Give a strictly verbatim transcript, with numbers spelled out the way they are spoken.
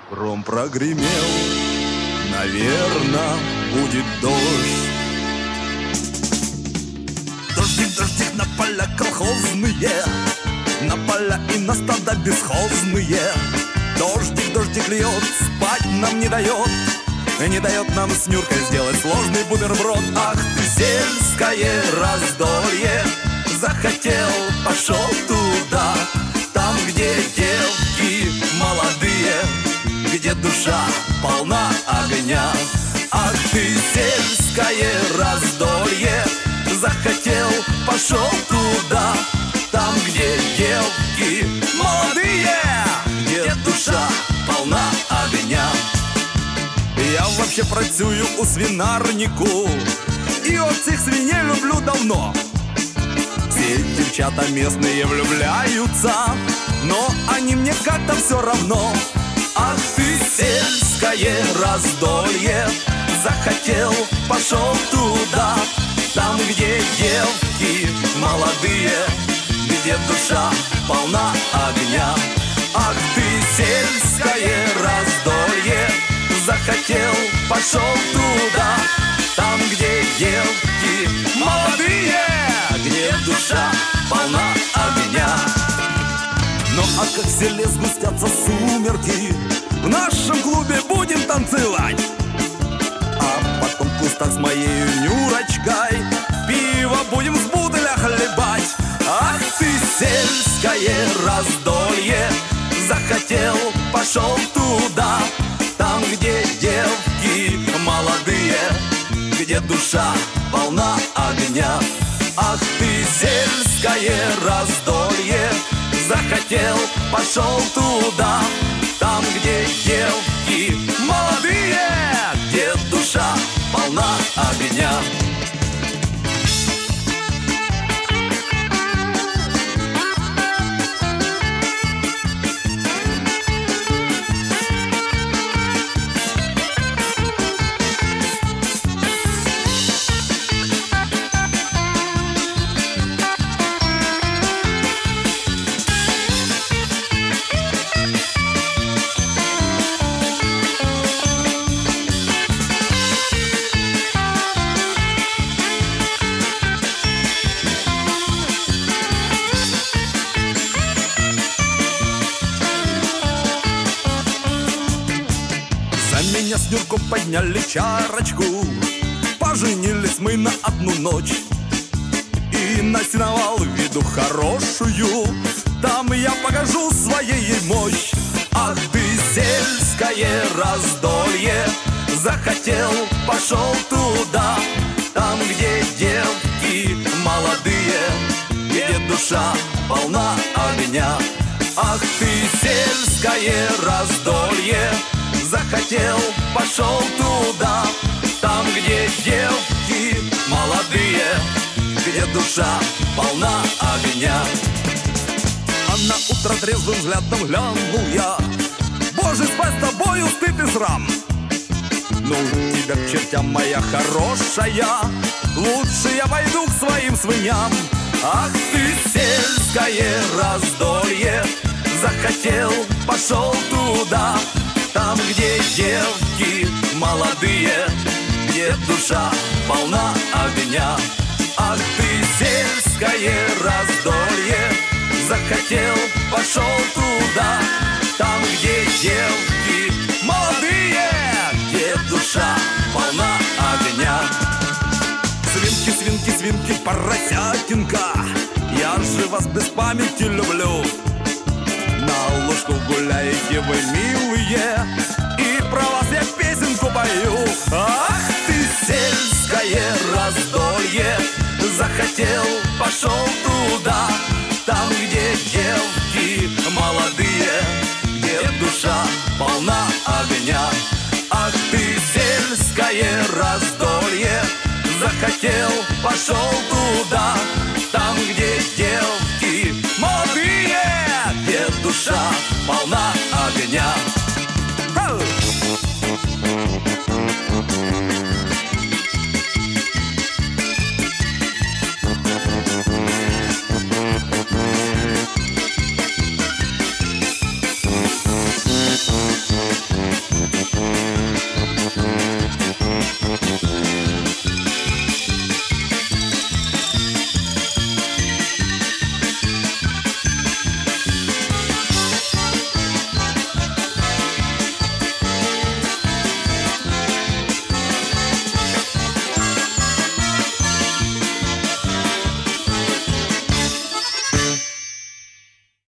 Гром прогремел, наверно, будет дождь. Дождик, дождик на поля колхозные, на поля и на стада бесхозные. Дождик, дождик льет, спать нам не дает, не дает нам с Нюркой сделать сложный бутерброд. Ах ты, сельское раздолье, захотел, пошел туда, там, где девки молодые, где душа полна огня. Ах ты, сельское раздолье, захотел, пошел туда, там, где девки молодые, где душа полна огня. Я вообще працюю у свинарнику, и от цих свиней люблю давно. Все девчата местные влюбляются, но они мне как-то все равно. Ах ты, сельское раздолье, захотел, пошел туда, там, где девки молодые, где душа полна огня. Ах ты, сельское раздолье, захотел, пошел туда, там, где девки молодые, где душа полна огня. Ну а как в селе сгустятся сумерки, в нашем клубе будем танцевать, а потом в кустах с моей Нюрочкой пиво будем с бутыля хлебать. Ах ты, сельское раздолье, захотел, пошел туда, там, где девки молодые, где душа полна огня. Ах ты, сельское раздолье, захотел, пошел туда, там, где девки молодые, где душа полна огня. Меня с Нюрком подняли чарочку, поженились мы на одну ночь. И на сеновал виду хорошую, там я покажу своей мощь. Ах ты, сельское раздолье, захотел, пошел туда, там, где девки молодые, где душа полна огня. Ах ты, сельское раздолье, захотел, пошел туда, там, где девки молодые, где душа полна огня. А на утро трезвым взглядом глянул я: Боже, спать с тобою стыд и срам. Ну тебя к чертям, моя хорошая, лучше я пойду к своим свиньям. Ах ты, сельское раздолье, захотел, пошел туда, там, где девки молодые, где душа полна огня. Ах ты, сельское раздолье, захотел, пошел туда, там, где девки молодые, где душа полна огня. Свинки, свинки, свинки, поросятинка, я же вас без памяти люблю. На ложку гуляете вы, милые, и про вас я песенку пою. Ах ты, сельское раздолье, захотел, пошел туда, там, где девки молодые, где душа полна огня. Ах ты, сельское раздолье, захотел, пошел туда, там, где девки молодые, где душа полна